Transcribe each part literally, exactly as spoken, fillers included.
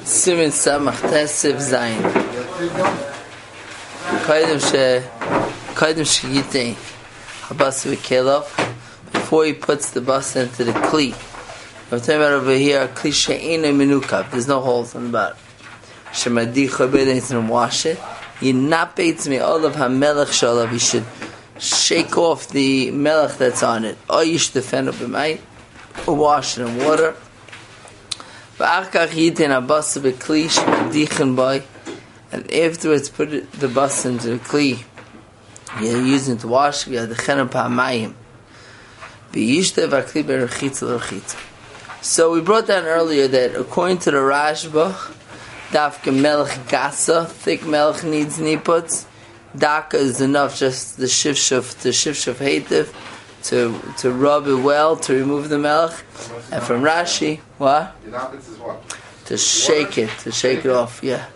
Simin Samach Tesiv Zayin. Kaidim she, Kaidim shegitei habasa v'kelov. Before he puts the basa into the kli. I'm talking about over here, kli she'ena menukav. There's no holes on the bottom. Shemadicha b'edin and wash it. Yinapeitz me all of hamelech shalav. You should shake off the melech that's on it. Or you should defend it b'mayit, or wash it in water. V'achkach yitin habasa v'kli shemadichen boy. And afterwards, put it, the basa into the kli. You're using to wash. You have the chenem pa'amayim. V'yishte v'akli b'rechitza l'rechitza. So we brought down earlier that according to the Rashba, dafka melech gasa, thick melech needs niputs. Daka is enough, just the shifshuf, the shifshuf heitiv, to to rub it well to remove the melech. And from Rashi, what? To shake it, to shake it off, yeah.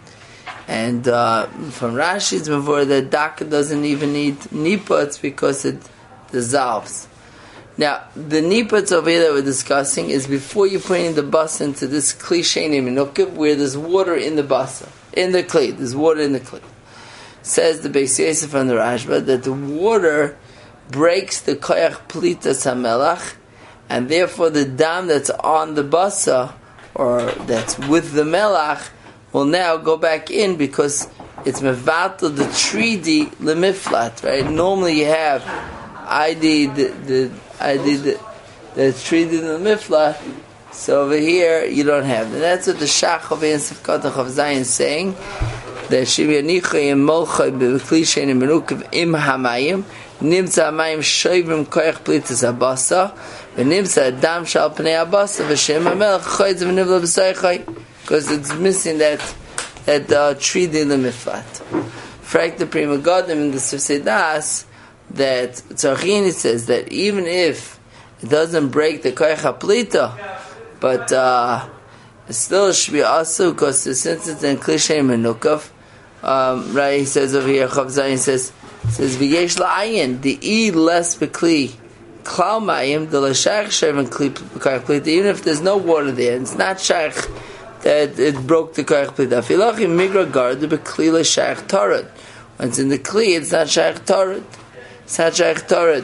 And uh, from Rashi, it's before that daka doesn't even need niputs because it dissolves. Now, the niputs over here that we're discussing is before you're putting the basa into this kli she'ena menukav, where there's water in the basa, in the kli. There's water in the kli. Says the Beis Yosef from the Rashba that the water breaks the koyach plitas hamelach, and therefore the dam that's on the basa, or that's with the melach, will now go back in because it's mevatel the tridi lemiflat, right? Normally you have I did the, the I did the, the tridi lemiflat, so over here you don't have. And that's what the Shach of Yosef Katach of Zayin is saying. That Shiviyanicha im Molchay b'kli she'ena menukav im hamayim nimtza hamayim shoivim koyach plitas habasa v'nimtza adam shal pnei habasa v'shem hamelech choyz v'nivla b'saychay, because it's missing that that uh, tridi lemiflat. Frak the Prima Godim in the Sifsei Das that Tzarchini says that even if it doesn't break the koyach haplita, but uh, it still should be also because since it's in kli she'ena menukav. Um, right, he says over here, Chav Zayin says, says v'yesh la'ayin the e less b'kli klal mayim the l'shayach shevin kli b'kayach plita, even if there's no water there, it's not shayach that it broke the kayach plita. Filachim migra gard b'kli l'shayach torah. When it's in the kli, it's not shayach torah. It's not shayach torah.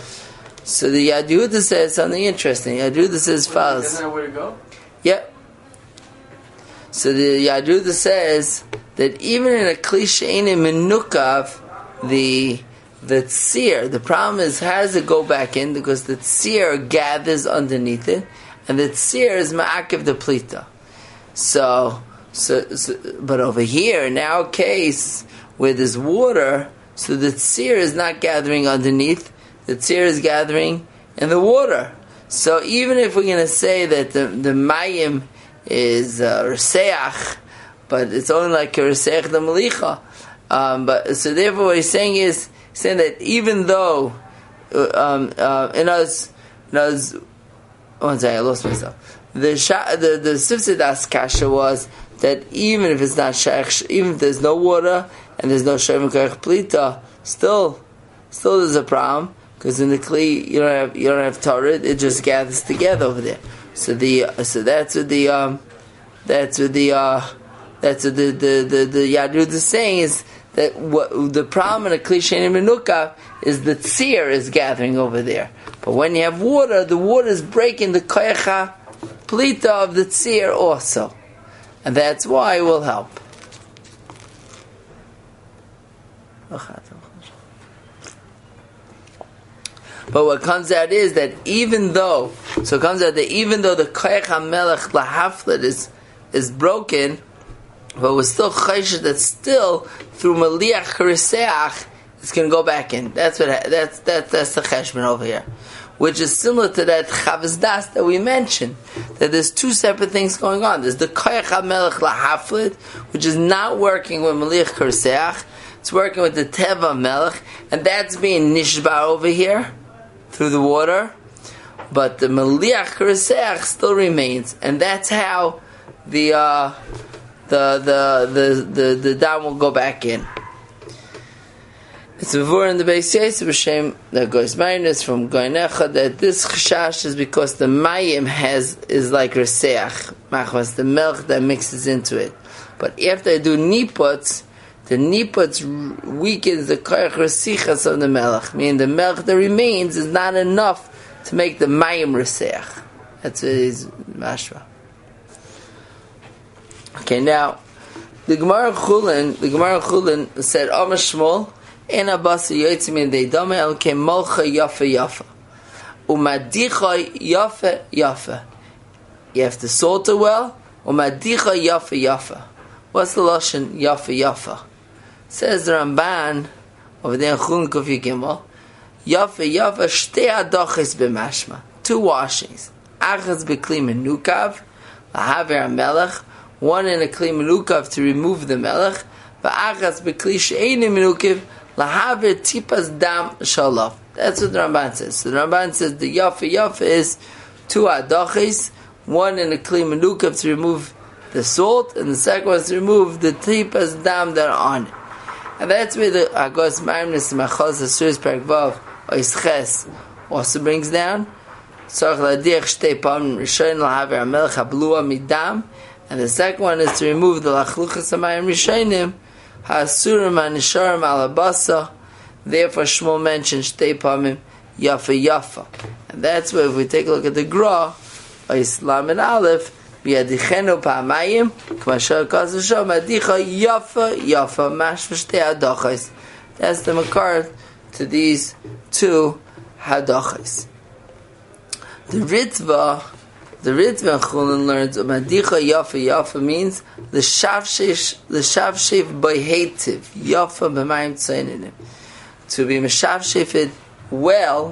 So the Yad Yehuda says something interesting. Yad Yehuda says false. Isn't that where to go? Yep. So the Yad Yehuda says that even in a kli she'ena menukav, the the tzir, the problem is how does it go back in? Because the tzir gathers underneath it, and the tzir is ma'akev the plita. So, so, so, but over here in our case where there's water, so the tzir is not gathering underneath. The tzir is gathering in the water. So even if we're going to say that the the mayim is uh, reseach, but it's only like a reseach the malicha. Um, but so therefore, what he's saying is saying that even though, uh, um, uh, in us, in us, one second, I lost myself. The sha- the the Sifsei Das kasha was that even if it's not shaykh, even if there's no water and there's no shavim koyach plita, still, still there's a problem because in the kli you don't have you don't have Torah, it just gathers together over there. So the uh, so that's what the um, that's what the uh, that's what the the the, the Yad Yehuda is saying is that what the problem in a kli she'ena menukav is the tzir is gathering over there. But when you have water, the water is breaking the koyach plita of the tzir also, and that's why it will help. But what comes out is that even though, so it comes out that even though the koyach hamelech lahaflet is is broken, but we're still chayshet that still through maliach hariseach it's going to go back in. That's what that's that's that's the cheshbon over here, which is similar to that Chavos Das that we mentioned. That there's two separate things going on. There's the koyach hamelech lahaflet, which is not working with maliach hariseach. It's working with the teva melech, and that's being nishbar over here through the water, but the maliach hariseach still remains, and that's how the uh, the the the the the dam will go back in. It's before in the Beis Yosef B'Shem that goes minus from Goinecha that this chashash is because the mayim has is like reseach machmas, the milk that mixes into it. But after I do niputs, the niputs weakens the koyach resichas of the melech. Meaning the milk that remains is not enough to make the mayim reseach. That's what it is mashma. Okay, now the Gemara Chulin, the Gemara Chulin said Amar Shmuel. En abasa yotzim de dame el ke molcha yafa yafa umadicha yafa yafa. You have to salt it well. Umadicha yafa yafa. What's the lashon yafa yafa? Says the Ramban over there in Chulin Kufi Gimel. Yafa yafa shtei adachis b'mashma. Two washings. Achas b'kli menukav lahaver melech. One in a kli menukav to remove the melech. V'achas b'kli she'enim menukav. Lahaver tipas dam shalav. That's what the Ramban says. So the Ramban says the yafa yafa is two adachis, one in a kli menukav to remove the salt, and the second one is to remove the tipas dam that are on it. And that's where the Agos Maimnis Machaz Asuris Perek Vav Oisches also brings down. Tzarich ladiach shtei pam rishoyin lahaver hamelech hablua midam, and the second one is to remove the lachluchas hamayim rishonim. Hasurim anisharim alabasa. Therefore, Shmuel mentioned shtei pamim yafa yafa, and that's where if we take a look at the Gra, Islam and Aleph, v'yadichenu pa'amayim k'mashal kazusha madicha yafa yafa mash v'shtei hadachos. That's the makar to these two hadachos. The Ritva. The Ritva Chulin learns Madicha Yafa Yafa means the Shavshiv the Shavshiv by Hativ Yafa b'mayim tzayninim, to be Meshavshifed well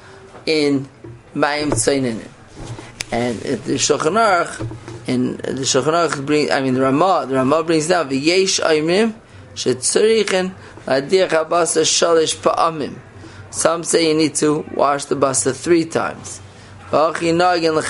in Mayim tzayninim. And the Shulchan Aruch, and the Shulchan Aruch brings, I mean the Ramah, the Ramah brings down V'yesh Aimim shetzorichen ladiach habasa shalish pa'amim. Some say you need to wash the basa three times. You look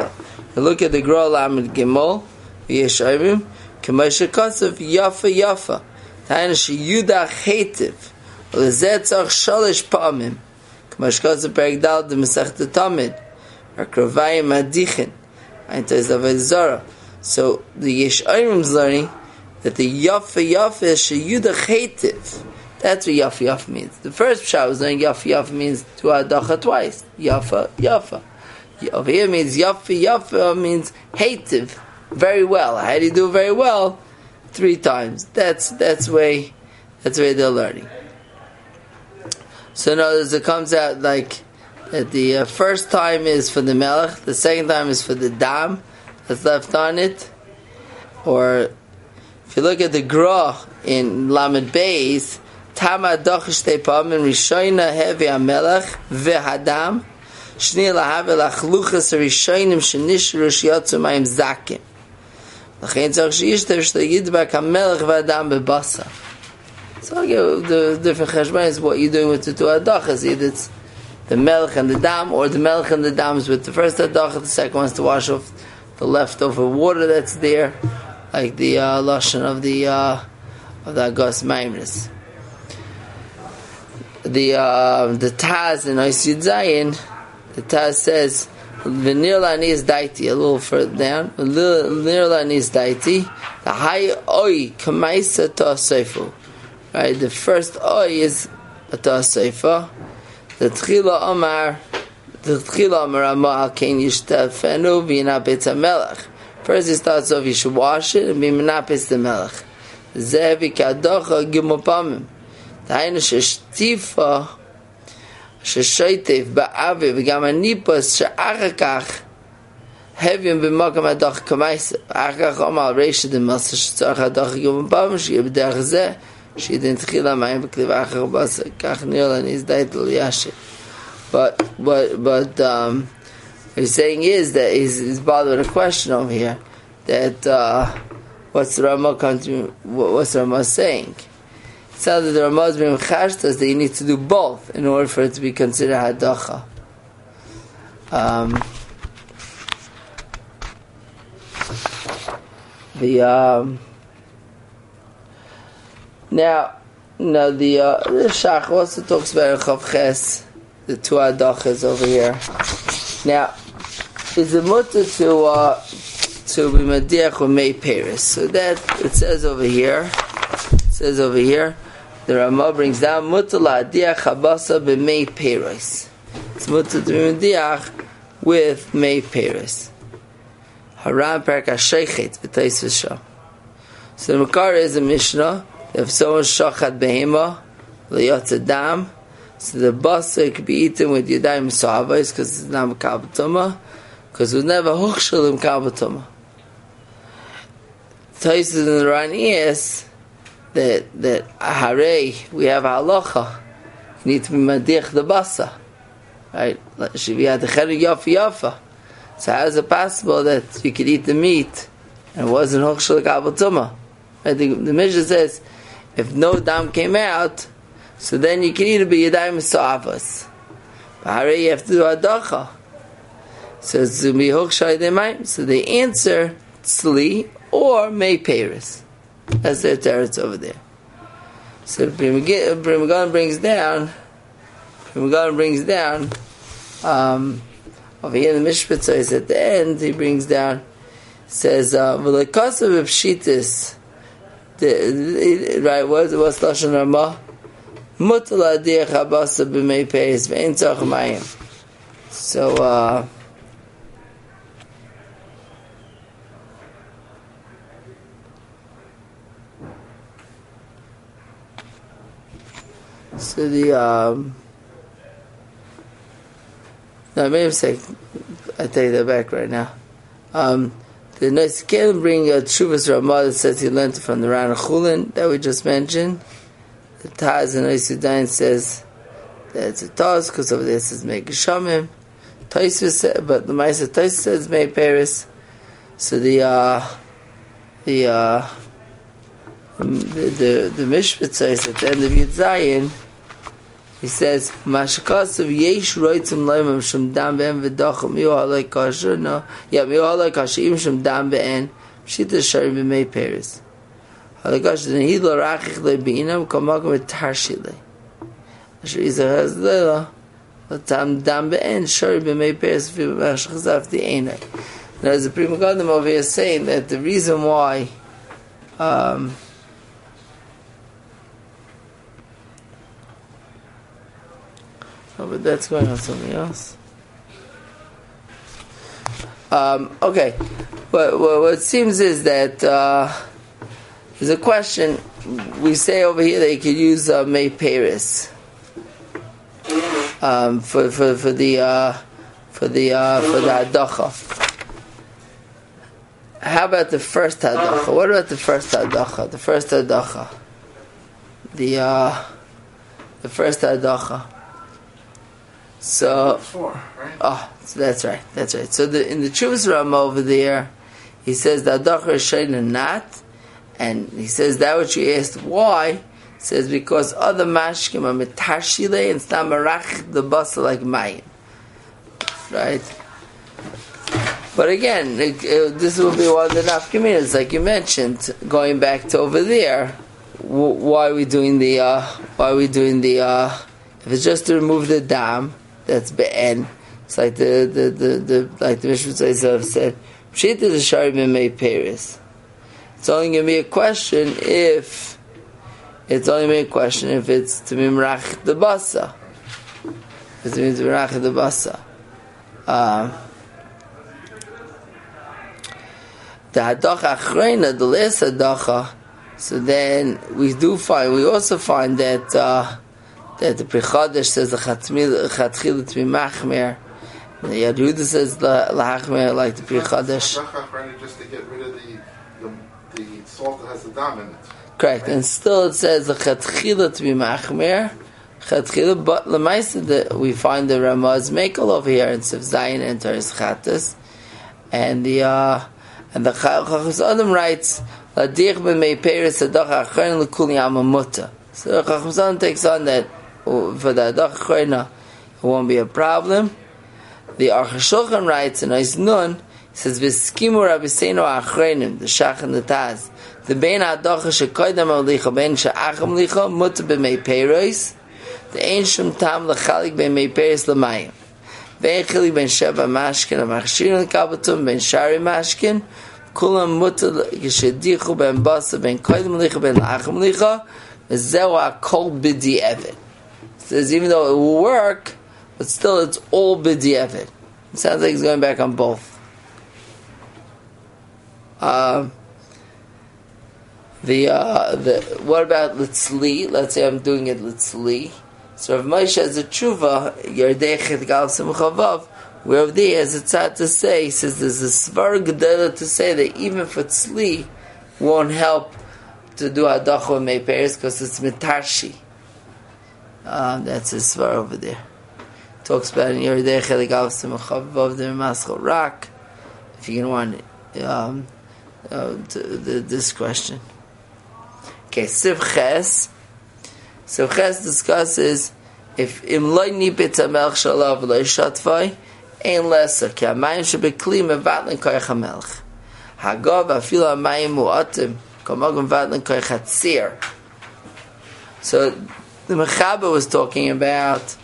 at the Gra Lamed Gimel, Yeshayim, Kamesha Kasav, Yafa Yafa, Taina Shiyuda Chetiv, Lezetzach Shalish Pa'amim, Kamesha Kasav Perigdal, the Masech Tamid, Akravayim Adichin, Aintais Aved Zara. So the Yeshayim is learning that the Yafa Yafa is Shiyuda Chetiv. That's what Yafa Yafa means. The first Pshat was learning Yafa Yafa means to Adacha twice. Yafa Yafa. Over here means yafa yafa means hativ, very well. How do you do very well? Three times. That's that's way that's way they're learning. So in other words, it comes out like that the uh, first time is for the melech, the second time is for the dam that's left on it. Or if you look at the Gra in Lamed Beis, Tama Dochish Tepam and Rishoina Hevi Amelech Vehadam. Shni lahaver lachluchas rishonim shenishru shiyatzu mayim zakim. L'chein tzarich sheyishtev shteyidbak hamelech v'adam bebasa. So again, the different cheshbon is what you're doing with the two adachas. Either it's the melech and the dam, or the melech and the dam is with the first adacha, the second one is to wash off the leftover water that's there, like the uh, lashon of the uh, of the Agos Maimnis. The uh, the Taz in Ois Yud Zayin, the Taz says, "V'nir la'anis daiti." A little further down, "V'nir la'anis daiti." The high oi kamaisa ta'aseifu. Right, the first oi is a ta'aseifa. The tchila omar, the tchila omar amah kein yishtafenu v'yinapetz hamelech. First he starts off, you should wash it and be menapetz the melech. Zevi kadocha gimel pamim. The hainu sheshtifa sheshoitev ba'avi v'gam anipos she'achakach heviim b'makam adach kamaisa. Achakach omar reisha d'melsa shetzarach adach gimel pamim she'yeh b'derech zeh she'yedin tchila mayim v'kliv achach basa kach nirla nizdait l'yashit. But but but um, what he's saying is that he's, he's bothered with a question over here that uh, what's the Ramah country? What's the Ramah saying? It sounds that the Ramah is being chashtas that you need to do both in order for it to be considered hadacha. Um, the um, now Now the uh, the Shach also talks about Chav Ches, the two adachas over here. Now, is it mutter to uh, to be mediach or mei peris? So that it says over here. It says over here. The Ramah brings down mutter la diach habasa b'mei peris. It's mutter to be mediach with mei peris. Haram perak hasheichet b'taisvus sham. So the Makar is a Mishnah. If someone shachat behema liyotz dam, so the basa could be eaten with yadayim sa'avos because it's not mekabel tumah, because it was never hochshel mekabel tumah. Taisus in the Rani is that that harei we have halacha, you need to be madich the basa, right? We had the cheru yafa yafa. So how is it possible that you could eat the meat and it wasn't hochshel mekabel tumah? I think the Mishnah says if no dam came out, so then you can eat it by yadayim sa'avos. But harei you have to do adacha. So it's to be hochshel yadayim. So they answer tzli or mei peris. That's their teretz over there. So Pri Megadan brings down, Pri Megadan brings down, um, over here in the Mishpat says at the end he brings down, says v'lekasav b'pshitis. Right, what's what's lashon Ramah? Mutal adiyach habasa b'mei peris ve'en tzarich mayim. So. Uh, So the um, no, maybe a second. I take that back right now. Um, the Neiskelim bring a Tshuvas Ramah that says he learned it from the Ran Chulin that we just mentioned. The Taz in Neisudain says that it's a Taz because over there it says Mei Geshamim. Taisvis, but the Ma'aser Taisvis says Mei Peris. So the uh, the uh, the the, the Mishpat says at the end of Yud Zayin. He says, "Mashakasav yesh roitzim loymim shum dam be'en v'dachim yohalei kasher no yeah yohalei kasher im shum dam be'en pshita shari b'mei peris halei kasher nehi lo rachich le b'inam kamakom etarshile asher izah has leila tam dam be'en shari b'mei peris v'mashakasav the einay." Now, there's a Pri Megadan over here saying that the reason why. Um, Oh, but that's going on something else. Um, okay, what, what, what it seems is that uh, there's a question. We say over here that you could use uh, Mei Peris um, for for for the uh, for the uh, for the hadacha. How about the first hadacha? What about the first hadacha? The first hadacha. The uh, the first hadacha. So, right? oh, so that's right, that's right. So the, in the Tshuvas Ramah over there, he says the hadacha is sheina not, and he says that what you asked why. He says because other mashkim are metarshile and it's not marach the basa like mayim, right? But again, it, it, this will be one of the nafkaminas, like you mentioned, going back to over there. W- why are we doing the? Uh, why are we doing the? Uh, if it's just to remove the dam. That's be'en. It's like the the the, the like the Mishnah said. Pshita the shari b'mei peris. It's only going to be a question if it's only going to be a question if it's to be merach the basa. If it means merach the basa. Um, the hadacha achreina, the last hadacha. So then we do find. We also find that. Uh, That the Pri Chadash says the Chatchila to be Machmer. The Yehuda says the Lachmer like the Pri Chadash. Just to get rid of the, the, the salt that has the dam in it. Correct, and still it says the Chatchila to be Machmer. Chatchila, but Lamaisa we find the Ramaz Mekel over here in Sev Zayin and Teres Chatas, and the uh, and the Chachas Adam writes Ladich b'mei Peres Adach Achron l'Kuli Amamuta. So Chachas Adam takes on that. For the Adach Choyna, it won't be a problem. The Aruch HaShulchan writes in Eis Nun, says v'skimu Rabbeinu achreinim, the Shach and the Taz, the bein ha'adacha shekoydem ha'licha bein she'acham licha mutter b'mei peiros, the ein shum tam l'chalik b'mei peiros l'mayim. Ve'en chilik ben sheva mashkin ha'machshirin l'kabatum ben shari mashkin, kulam mutter g'shedichu ben basa ben koydem licha ben l'acham licha, v'zeu ha'kol b'di evet. Says even though it will work, but still it's all b'di'evet. It sounds like he's going back on both. Uh, the uh, the what about litzli? Let's say I'm doing it litzli. So if Moshe has a tshuva, yerdechet gal simchavav, where of the as it's had to say, he says there's a svar gedela to say that even for tzli won't help to do hadacha with meiperes because it's mitarshi. Um, that's his svar over there. Talks about in Yerdei Chelik Aleph Simchavav the Maschal Rak. If you can want um, uh, to, the, this question. Okay, Siv Ches. Siv Ches discusses if im loy nipet hamelch shalav loy shatvai ein lesser ki hamayim shebekli mevatlen koyach hamelch hagav afilu hamayim mu'atim kamagam mevatlen koyach hatzir. So the Mechaber was talking about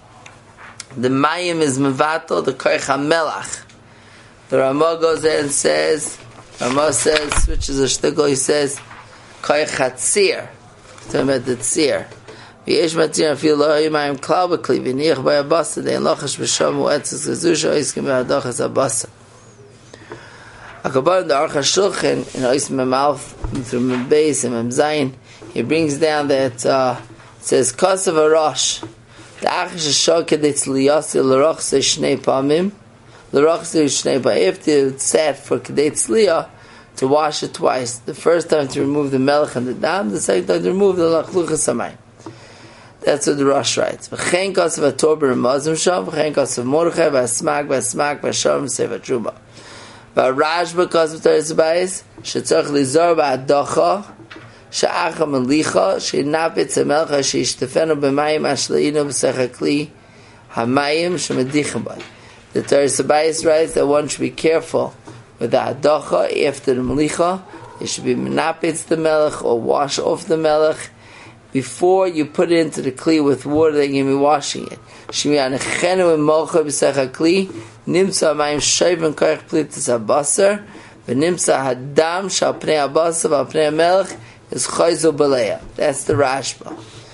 the Mayim is Mevatel, the Koich HaMelach. The Ramah goes there and says, Ramah says, switches a shtickle, he says, Koich HaTzir. Talking about the Tzir. V'yesh matzir afil lo yimayim klal b'kli, v'niach b'ay abasa, de'en lochash b'shom u'etzes gazusha, oiskim b'adachas abasa. Akabar in the Aruch HaShulchan, in Ois Memalf, through Membeis and Memzayin, he brings down that, uh, it says, Kosav Arosh, the Achish HaShoked it's liyasi l'roch se shnei pamim, l'roch se shnei pamim. If it's set for Kedei Tzliya, to wash it twice. The first time to remove the melech and the dam, the second time to remove the lachluchas hamayim. That's what the Rosh writes. V'chein Kosav HaTor b'Ramazim Sham, v'chein Kosav Mordechai, v'asmak, v'asmak, v'asham, v'seva Truma. V'arashba Kosav Teres Bayis, shetzorch lizor ba'adocha, Sha'acham alicha, she'napitz hamelcha, she'ishtefenu b'mayim ashleinu b'sechakli hamayim shemedichem by. The Teres Bayis writes that one should be careful with the hadacha after the melicha. It should be menapitz the melech or wash off the melech before you put it into the kli with water that you can be washing it. Shemi anechenu imolcha b'sechakli nimsa hamayim shoyven koich plitis habasar v'nimsa hadam shal pnei habasar v'al pnei hamelech is chayzu b'leya. That's the Rashba.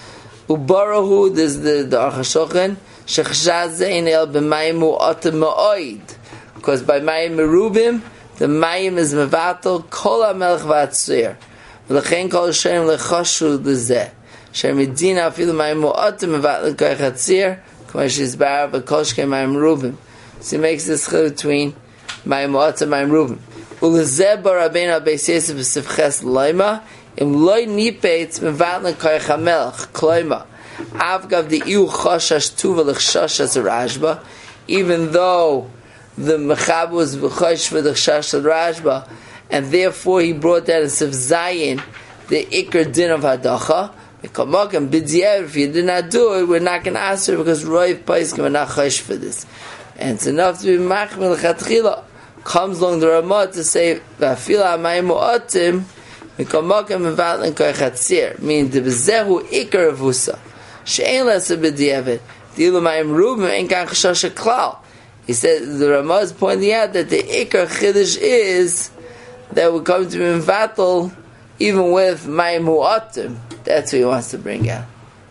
Ubarahu, this is the, the Aruch HaShulchan, shechshaz zein el b'mayim mu'atem ma'oid. Because by mayim merubim, the mayim is mevatel kol ha'melech v'atzir. V'lechein kol shem lechoshu l'zeh. Shem medina afilu mayim mu'atem mevatel koich hatzir, k'may shizbar v'kol shkem mayim merubim. So he makes this chiluk between mayim mu'atem and mayim merubim. U'lezeh b'Rabbeinu Beis Yosef b'sivches loima, Im loy nipetz mevatlen koich hamelech kloima avgav the iu choshash tuva l'chshasha Rashba, even though the Mechaber was v'chosh for the chshash Rashba, and therefore he brought that as of Zayin the ikar din of hadacha. Mekamokim b'di'ev, if you did not do it, we're not going to answer because roiv paiskim are not chosh for this, and it's enough to be machmir l'chatchila. Comes along the Ramah to say v'afila hamayim mu'atim Mekamokim mevatlen koich hatzir, meaning the bezehu ikar avusa. She'ein lesa b'di'evet. Dilu mayim rubim ein kan chashasha klal. He said, the Ramah is pointing out that the ikar chiddush is that we come to be mevatel even with mayim mu'atim. That's what he wants to bring out.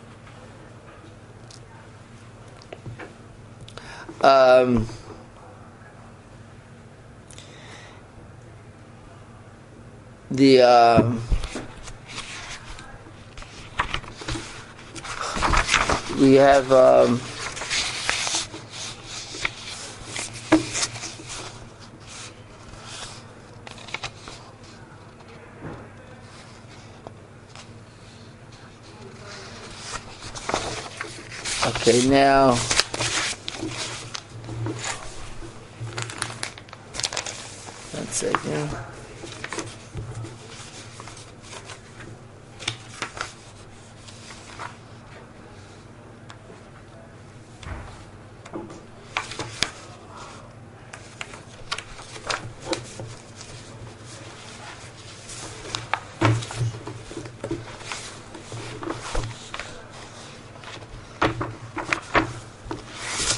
Um... The um, we have um, okay now. One second.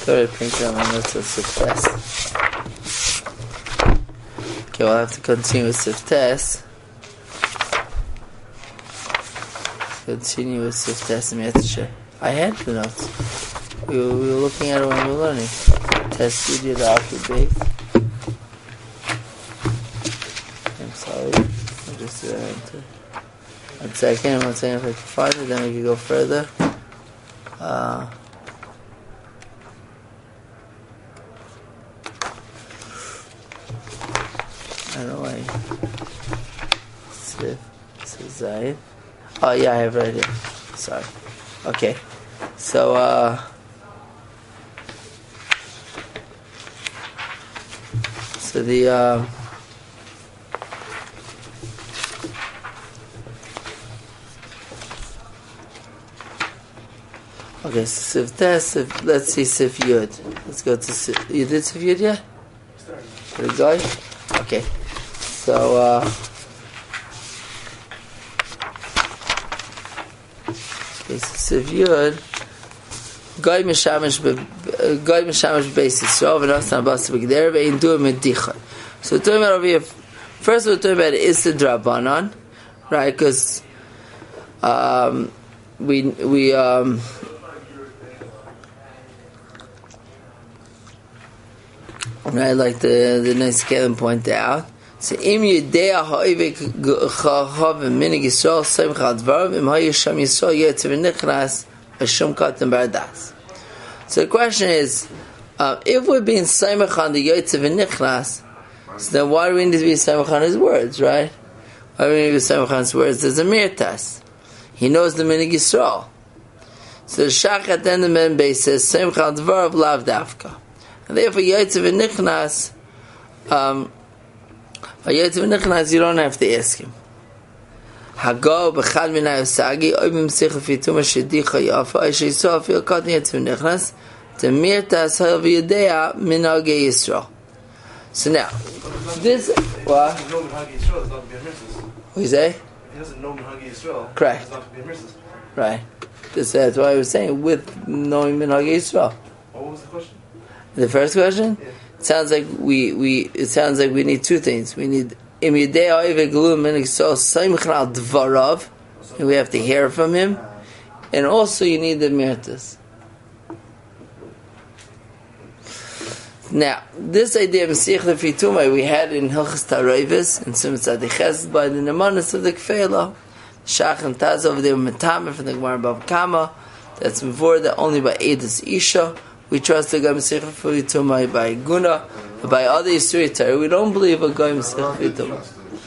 Go to pink on my notes of Siftes. Okay, we'll have to continue with Siftes. Continue with Siftes and Metzger. I had the notes. We were, we were looking at it when we were learning. Test studio the alphabet. I'm sorry. I'll just do that into one second, one second if I can find it, then we can go further. Uh, I don't know why. Sif, Sif Zayin. Oh yeah, I have it right here. Sorry. Okay. So, uh, so the, uh, okay, so Sif Tes, let's see Sif Yud. Let's go to Sif, you did Sif Yud yet? For the guy? Okay. So, uh, okay, so Sif Yud, Goy Mishamish Goy Mishamish basis. So over us Abbas Bigder vein do medicha. So talking about over here, first we're talking about is the Drabanan, right? Because um, we we um, right, like the the nice Kevin pointed out. So im yedea ha'ivek chachav minig Yisrael semchad dvarav im ha'yisham Yisrael yetzev nichnas. So the question is, uh, if we're being Saimach on the Yotzev and Nichnas, so then why do we need to be Saimach on his words, right? Why do we need to be Saimach on his words? There's a mirtas. He knows the Minig Yisrael. So the Shach at the end of the men base says, Saimach al Dvarav Lav Dafka. And therefore Yotzev and Nichnas, um, for Yotzev and Nichnas, you don't have to ask him. Hago b'chad minay usagi oy b'msicha fituma shedicha yafa oy sheisol fil katan yetzim nechnas temirta asal v'yedea minagei Yisrael. So now, this what? If he doesn't know Minhagi Yisrael, it's not to be a mitzvah. What do you say? If he doesn't know Minhagi Yisrael, correct. It's not to be a mitzvah. Right. This, that's why I was saying with knowing Minhagi Yisrael. What was the question? The first question? Yeah. It sounds like we we. It sounds like we need two things. We need. And we have to hear from him, and also you need the mirtas. Now, this idea of Mesiach Lefituma we had in Hilchas Taroivis and Simon Tzadiches by the Nemanis of the Kfeila, Shach and Taz over there with Metame from the Gemara Bava Kama. That's before that only by Edis Isha. We trust the guy Mesiach Lefituma by Guna. By other Yisuri Torah, we don't believe a guy Mesiach Lefituma.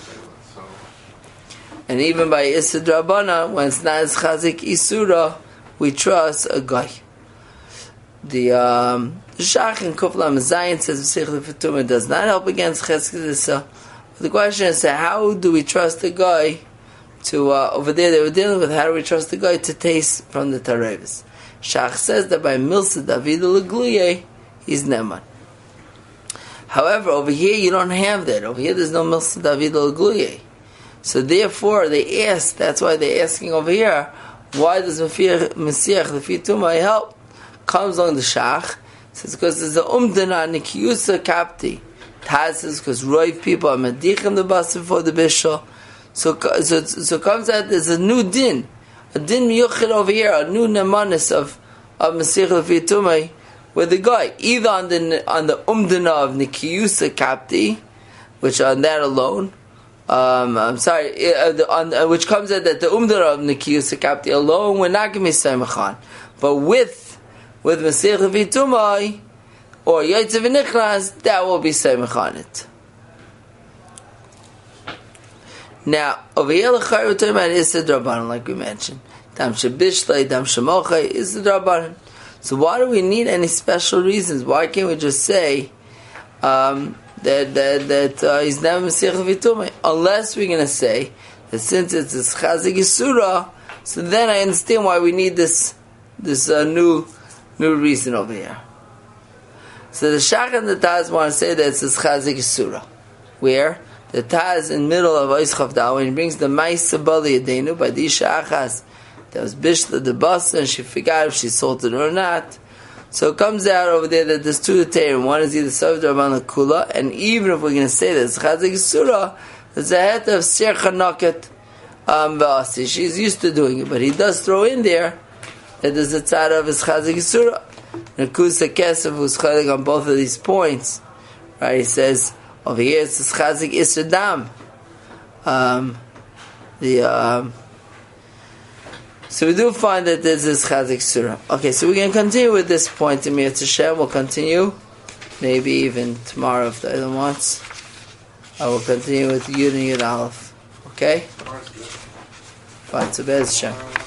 And even by Issa Drabana, when it's not as Chazik Isura, we trust a guy. The um, Shach and Kuflam Zayin says Mesiach Lefituma does not help against Chesed Issa. The question is, how do we trust the guy to, uh, over there they were dealing with, how do we trust the guy to taste from the Tarevis? Shach says that by Milsa David L'Gluye, he's Neman. However, over here you don't have that. Over here there's no Milsa David L'Gluye. So therefore they ask, that's why they're asking over here, why does Mesiach Lefituma help? Comes along the Shach, says because there's the Umdana Nikiyusa Kapti. Taz says because Roiv people are Medichim the Basim for the Bishul. So, so, so comes out there's a new din. A din miyuchid over here, a new nemanis of, of Mesiach Lefituma with the guy, either on the on the umdana of Nikiyusa Kapti, which on that alone, um, I'm sorry, uh, the, on, uh, which comes out that the umdana of Nikiyusa Kapti alone, we're not going to be Saimachan. But with with Mesiach Lefituma or Yotzev Nichnas, that will be Saimachan it. Now, over here, the Chayr we're talking about is the Drabanan, like we mentioned. Dam Shabishlei, Dam Shemochai is the Drabanan. So why do we need any special reasons? Why can't we just say um, that that, that uh, he's never Mesiach Lefituma? Unless we're going to say that since it's this Chazik Yisura, so then I understand why we need this this uh, new new reason over here. So the Shach and the Taz want to say that it's this Chazik Yisura. Where? The Taz in the middle of Ois Chavdal, when he brings the Maisa Bali Yadenu by the Isha Achas, that was Bishla the Basa, and she forgot if she sold it or not. So it comes out over there that there's two Terim. One is either Savd Rabban Kula, and even if we're going to say this, Chazik Surah, there's a head of Sir Chanaket um, V'asi. She's used to doing it, but he does throw in there that there's a tzara of his Chazik Surah. And Kusa Kesef, who's chazik on both of these points, right? He says, over here it's Chazik Isradam. Um, the, um, So we do find that this is Chazik Surah. Okay, so we can continue with this point in Mir Tashem. We'll continue, maybe even tomorrow if the other wants. I will continue with Yud and Yud Aleph. Okay? Fine, so Bez Shem.